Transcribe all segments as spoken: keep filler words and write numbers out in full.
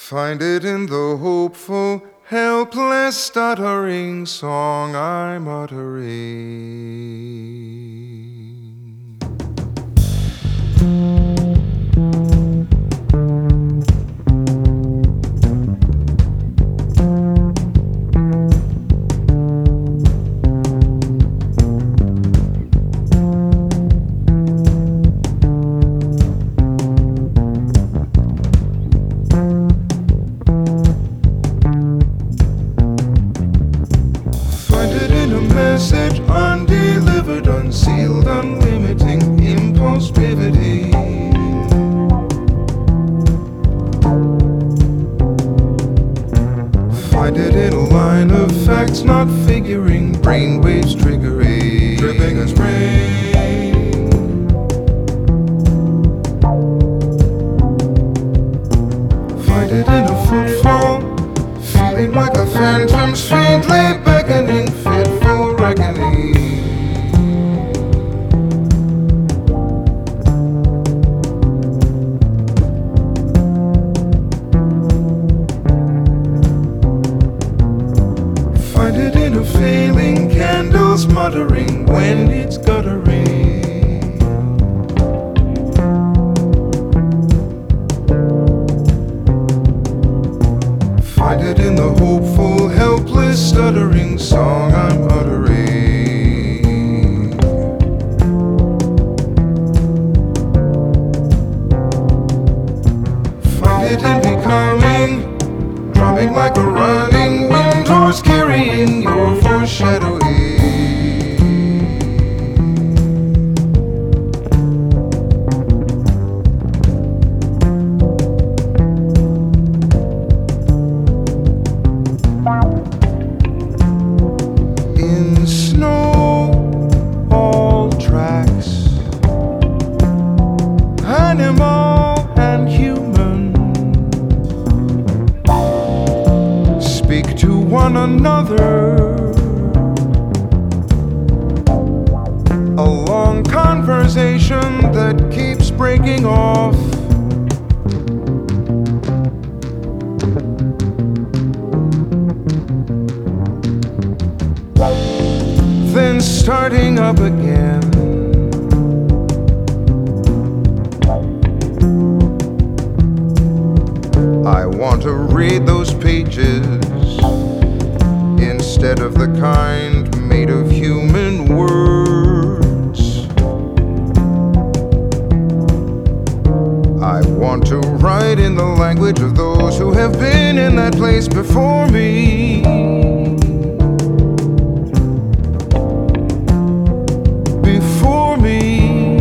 Find it in the hopeful, helpless, stuttering song I'm uttering. Message undelivered, unsealed, unlimiting, impulse pivoting. Find it in a line of facts not figuring, brainwaves triggering, dripping as rain. Find it in a footfall, feeling like a phantom's faintly beckoning, fitful reckoning. Find it in a failing candle's muttering when it's guttering. Find it in the hopeful, helpless, stuttering song I'm uttering. Find it in becoming, drumming like a running wind, horse carrying your foreshadowing. In snow, all tracks, animal and human, speak to one another. A long conversation that keeps breaking off. Then starting up again. I want to read those pages instead of the kind made of human words. I want to write in the language of those who have been in that place before me. Before me.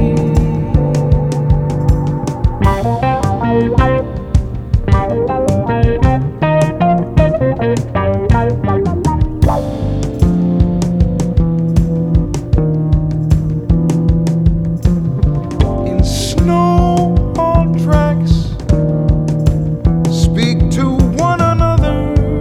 In snow, all tracks speak to one another.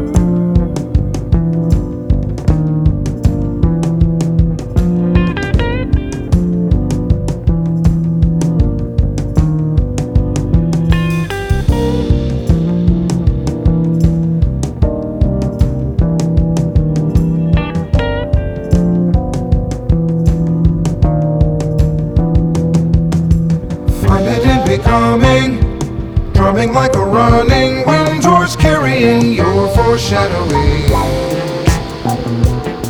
Becoming, drumming like a running wind, horse carrying your foreshadowing.